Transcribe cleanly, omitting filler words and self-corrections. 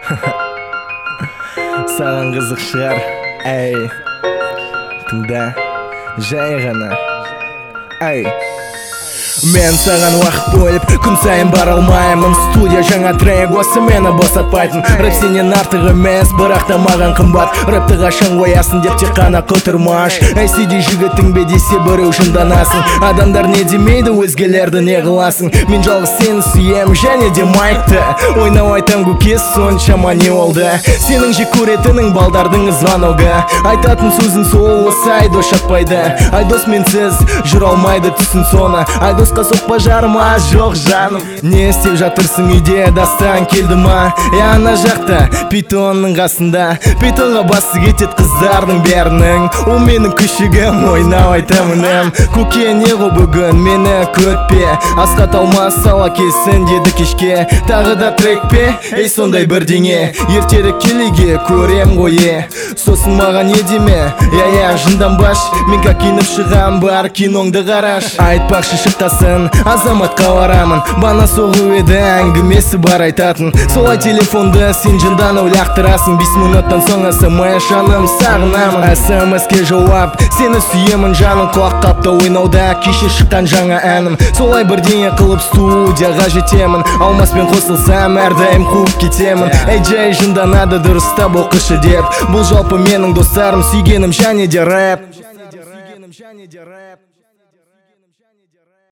Саған қызық шығар, әй, тыңда, жай ғана, әй. Мен саған уақыт бөліп, күн сайын бара алмаймын. Студия жаңа трек, осы мені босатпайтын. Рэп сенен артық емес, бірақ та маған қымбат. Рэпті қашан қоясын деп тек қана қытырмаш. Әй сиди жігітің бе десе біреу жынданасың. Адамдар не демейді, өзгелерді не қыласың. Мен жалғыз сені сүйем, және де майкты ойнау айтам көкес, соншама не болды. Сенің жек көретінің балдардың звоногы. Айтатын сөзің сол, осы Айдос шатпайды. Айдос менсіз жүр алмайды түсін соны. Айдосқа соқпа жарма, жоқ жаным. Не істеп жатырсың үйде, дастан келді ма? Ана жақта, питонның қасында. Питонға басы кетет қыздардың бәрінің. Ол менің күшігім, ойнау айтамыным. Көке не ғо бүгін, мені көтпе. Асқат алмас сала келсін деді кешке. Тағы да трек пе, ей сондай бірдеңе. Ертерек келеге көрем ғойе. Сосын маған не деме, я жынданбаш. Мен как киініп шығам, бар киноңды қараш. Айтпақшы шықтасын, азаматқа барамын. Бана соғу еді, әңгімесі бар айтатын. Солай телефонды сен жынданау лақтырасың. 5 минуттан соң смс жаным сағынамын. SMS-ке жауап, сені сүйемін жаным. Құлақ қапта ойнауда, кеше шыққан жаңа әнім. Солай бірдеңе қылып студияға жетемін. Алмаспен қосылсам, әрдайым қуып кетемін. Әй жай жынданады, дұрыстап оқышы деп. Бұл жалпы менің достарым, сүйгенім және де рэп.